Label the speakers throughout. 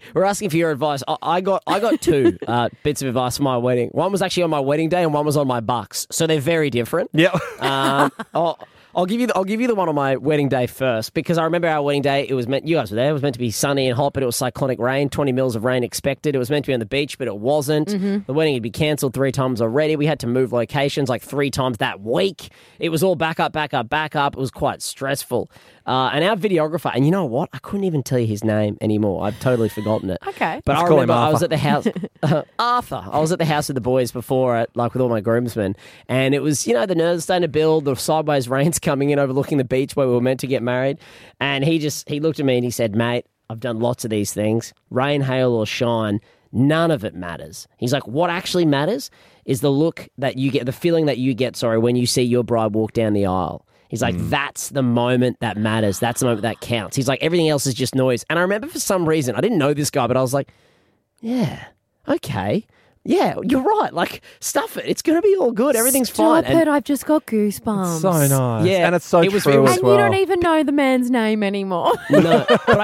Speaker 1: we're asking for your advice. I got two bits of advice for my wedding. One was actually on my wedding day, and one was on my bucks. So they're very different.
Speaker 2: Yeah.
Speaker 1: I'll give you the one on my wedding day first, because I remember our wedding day. It was meant, you guys were there. It was meant to be sunny and hot, but it was cyclonic rain. 20 mils of rain expected. It was meant to be on the beach, but it wasn't.
Speaker 3: Mm-hmm.
Speaker 1: The wedding had been cancelled 3 times already. We had to move locations like 3 times that week. It was all back up. It was quite stressful. And our videographer, and you know what? I couldn't even tell you his name anymore. I've totally forgotten it.
Speaker 3: Okay.
Speaker 1: But
Speaker 2: Let's
Speaker 1: I
Speaker 2: call him
Speaker 1: remember I was
Speaker 2: Arthur.
Speaker 1: at the house. Arthur. I was at the house with the boys before, like with all my groomsmen. And it was, the nerves starting to build, the sideways rain's coming in, overlooking the beach where we were meant to get married. And he looked at me and he said, mate, I've done lots of these things. Rain, hail, or shine, none of it matters. He's like, what actually matters is the look that you get, the feeling that you get, when you see your bride walk down the aisle. He's like, that's the moment that matters. That's the moment that counts. He's like, everything else is just noise. And I remember for some reason, I didn't know this guy, but I was like, yeah, okay. Yeah, you're right. Like, stuff it. It's going to be all good. Everything's fine.
Speaker 3: Stop it. I've just got goosebumps.
Speaker 2: So nice.
Speaker 1: Yeah,
Speaker 2: And it's so
Speaker 1: it was-
Speaker 2: true
Speaker 1: it was-
Speaker 2: as
Speaker 3: And
Speaker 2: well.
Speaker 3: you don't even know the man's name anymore.
Speaker 1: No,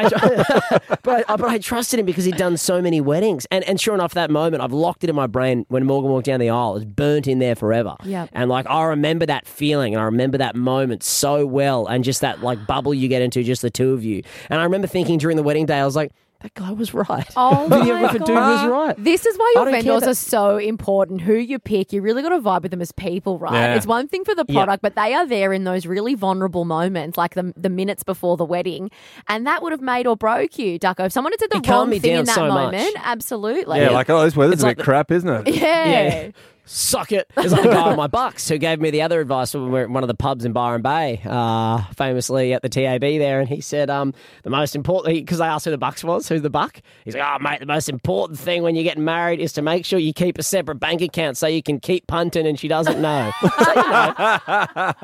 Speaker 1: but I trusted him because he'd done so many weddings. And sure enough, that moment, I've locked it in my brain when Morgan walked down the aisle. It's burnt in there forever.
Speaker 3: Yep.
Speaker 1: And like, I remember that feeling and I remember that moment so well, and just that like bubble you get into, just the two of you. And I remember thinking during the wedding day, I was like, that guy was right.
Speaker 3: Oh
Speaker 1: The
Speaker 3: my
Speaker 1: videographer dude was right.
Speaker 3: This is why
Speaker 1: I
Speaker 3: your
Speaker 1: don't care
Speaker 3: vendors
Speaker 1: that-
Speaker 3: are so important. Who you pick, you really got to vibe with them as people, right?
Speaker 2: Yeah.
Speaker 3: It's one thing for the
Speaker 1: Yeah.
Speaker 3: product, but they are there in those really vulnerable moments, like the minutes before the wedding, and that would have made or broke you, Ducko. If someone had said the
Speaker 1: It calmed
Speaker 3: wrong
Speaker 1: me
Speaker 3: thing
Speaker 1: down
Speaker 3: in that
Speaker 1: so much.
Speaker 3: moment, absolutely.
Speaker 2: Yeah, like, this weather's
Speaker 1: It's
Speaker 2: a
Speaker 1: like
Speaker 2: bit crap, isn't it?
Speaker 3: yeah.
Speaker 1: Suck it. There's like a guy on my Bucks who gave me the other advice when we were at one of the pubs in Byron Bay, famously at the TAB there, and he said the most important, because I asked who the Bucks was, who's the Buck? He's like, mate, the most important thing when you're getting married is to make sure you keep a separate bank account so you can keep punting and she doesn't know. So,